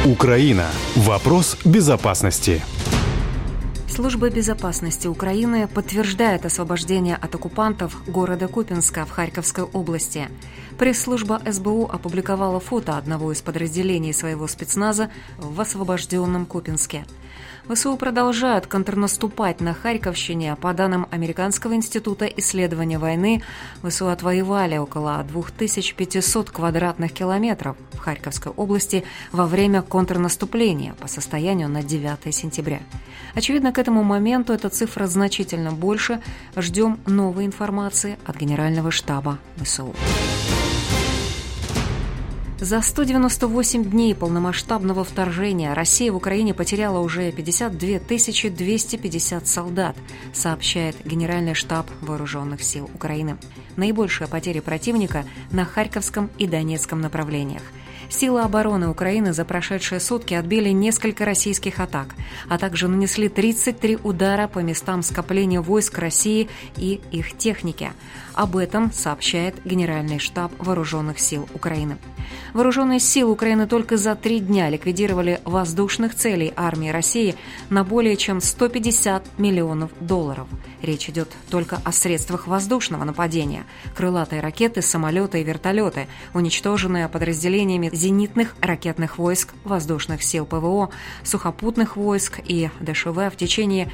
Украина. Вопрос безопасности. Служба безопасности Украины подтверждает освобождение от оккупантов города Купянска в Харьковской области. Пресс-служба СБУ опубликовала фото одного из подразделений своего спецназа в освобожденном Купянске. ВСУ продолжают контрнаступать на Харьковщине. По данным Американского института исследования войны, ВСУ отвоевали около 2500 квадратных километров в Харьковской области во время контрнаступления по состоянию на 9 сентября. Очевидно, к этому моменту эта цифра значительно больше. Ждем новой информации от Генерального штаба ВСУ. За 198 дней полномасштабного вторжения Россия в Украине потеряла уже 52 250 солдат, сообщает Генеральный штаб Вооруженных сил Украины. Наибольшие потери противника на Харьковском и Донецком направлениях. Силы обороны Украины за прошедшие сутки отбили несколько российских атак, а также нанесли 33 удара по местам скопления войск России и их техники. Об этом сообщает Генеральный штаб Вооруженных сил Украины. Вооруженные силы Украины только за 3 дня ликвидировали воздушных целей армии России на более чем $150 миллионов. Речь идет только о средствах воздушного нападения. Крылатые ракеты, самолеты и вертолеты, уничтоженные подразделениями зенитных ракетных войск, воздушных сил ПВО, сухопутных войск и ДШВ в течение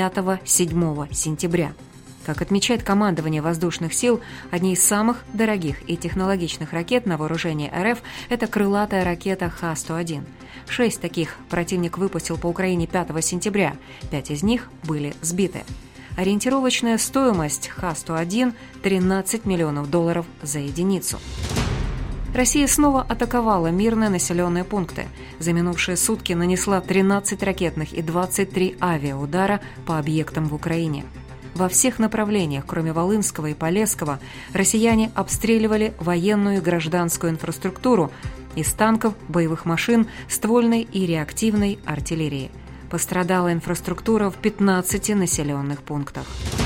5-7 сентября. Как отмечает командование воздушных сил, одни из самых дорогих и технологичных ракет на вооружении РФ – это крылатая ракета Х-101. 6 таких противник выпустил по Украине 5 сентября, 5 из них были сбиты. Ориентировочная стоимость Х-101 – $13 миллионов за единицу. Россия снова атаковала мирные населенные пункты. За минувшие сутки нанесла 13 ракетных и 23 авиаудара по объектам в Украине. Во всех направлениях, кроме Волынского и Полесского, россияне обстреливали военную и гражданскую инфраструктуру из танков, боевых машин, ствольной и реактивной артиллерии. Пострадала инфраструктура в 15 населенных пунктах.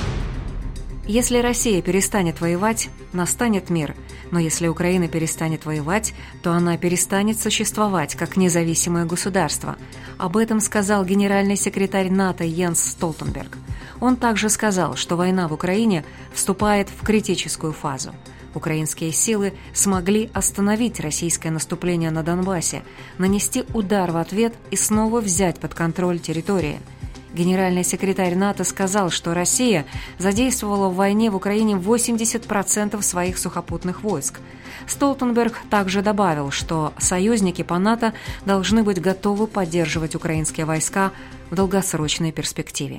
Если Россия перестанет воевать, настанет мир. Но если Украина перестанет воевать, то она перестанет существовать как независимое государство. Об этом сказал генеральный секретарь НАТО Йенс Столтенберг. Он также сказал, что война в Украине вступает в критическую фазу. Украинские силы смогли остановить российское наступление на Донбассе, нанести удар в ответ и снова взять под контроль территории. Генеральный секретарь НАТО сказал, что Россия задействовала в войне в Украине 80% своих сухопутных войск. Столтенберг также добавил, что союзники по НАТО должны быть готовы поддерживать украинские войска в долгосрочной перспективе.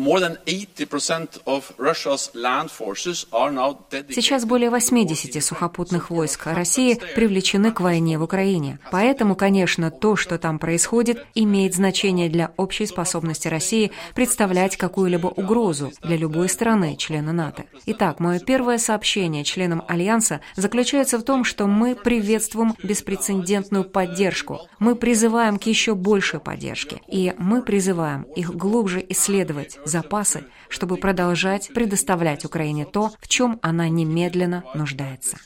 Сейчас более 80 сухопутных войск России привлечены к войне в Украине. Поэтому, конечно, то, что там происходит, имеет значение для общей способности России представлять какую-либо угрозу для любой страны, члена НАТО. Итак, мое первое сообщение членам Альянса заключается в том, что мы приветствуем беспрецедентную поддержку. Мы призываем к еще большей поддержке. И мы призываем их глубже исследовать запасы, чтобы продолжать предоставлять Украине то, в чем она немедленно нуждается.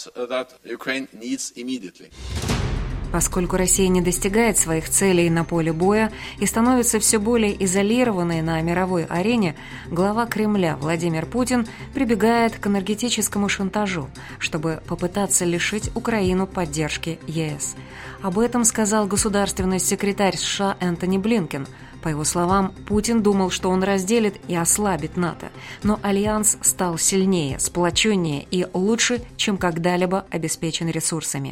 Поскольку Россия не достигает своих целей на поле боя и становится все более изолированной на мировой арене, глава Кремля Владимир Путин прибегает к энергетическому шантажу, чтобы попытаться лишить Украину поддержки ЕС. Об этом сказал государственный секретарь США Энтони Блинкен. По его словам, Путин думал, что он разделит и ослабит НАТО, но альянс стал сильнее, сплоченнее и лучше, чем когда-либо обеспечен ресурсами.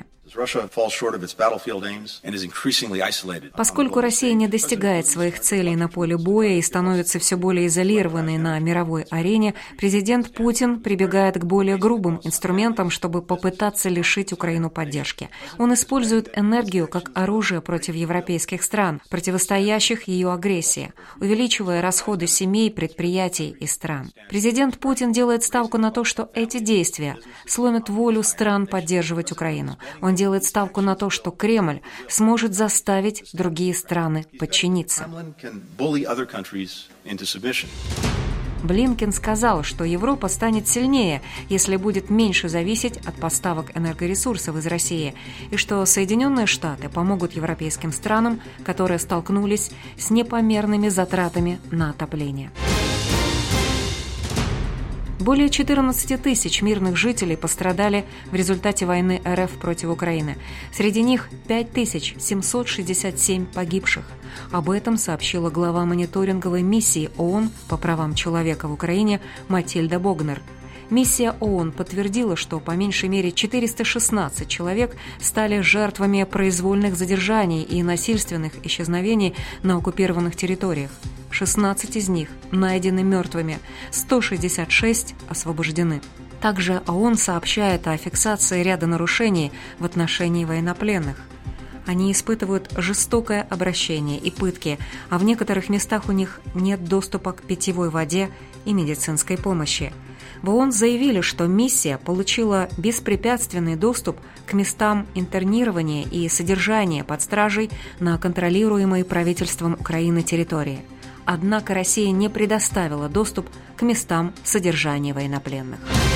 Поскольку Россия не достигает своих целей на поле боя и становится все более изолированной на мировой арене, президент Путин прибегает к более грубым инструментам, чтобы попытаться лишить Украину поддержки. Он использует энергию как оружие против европейских стран, противостоящих ее агрессии, увеличивая расходы семей, предприятий и стран. Президент Путин делает ставку на то, что эти действия сломят волю стран поддерживать Украину. Он делает ставку на то, что Кремль сможет заставить другие страны подчиниться. Блинкен сказал, что Европа станет сильнее, если будет меньше зависеть от поставок энергоресурсов из России, и что Соединенные Штаты помогут европейским странам, которые столкнулись с непомерными затратами на отопление. Более 14 тысяч мирных жителей пострадали в результате войны РФ против Украины. Среди них 5767 погибших. Об этом сообщила глава мониторинговой миссии ООН по правам человека в Украине Матильда Богнер. Миссия ООН подтвердила, что по меньшей мере 416 человек стали жертвами произвольных задержаний и насильственных исчезновений на оккупированных территориях. 16 из них найдены мертвыми, 166 освобождены. Также ООН сообщает о фиксации ряда нарушений в отношении военнопленных. Они испытывают жестокое обращение и пытки, а в некоторых местах у них нет доступа к питьевой воде и медицинской помощи. В ООН заявили, что миссия получила беспрепятственный доступ к местам интернирования и содержания под стражей на контролируемой правительством Украины территории. Однако Россия не предоставила доступ к местам содержания военнопленных.